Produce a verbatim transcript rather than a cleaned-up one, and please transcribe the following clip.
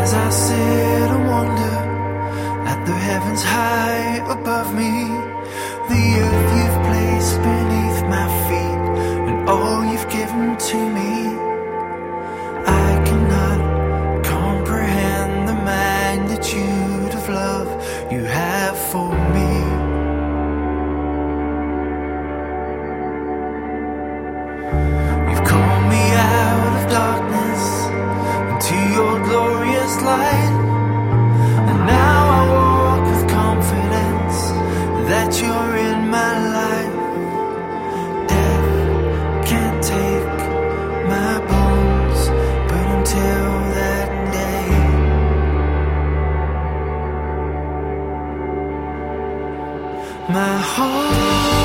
As I sit and wonder at the heavens high above me, the earth you've placed beneath my feet, and all you've given to me, I cannot comprehend the magnitude of love you have for me. You've called me out of darkness into your glorious light, and now I walk with confidence that you're in my life. Death can't take my bones, but until that day, my heart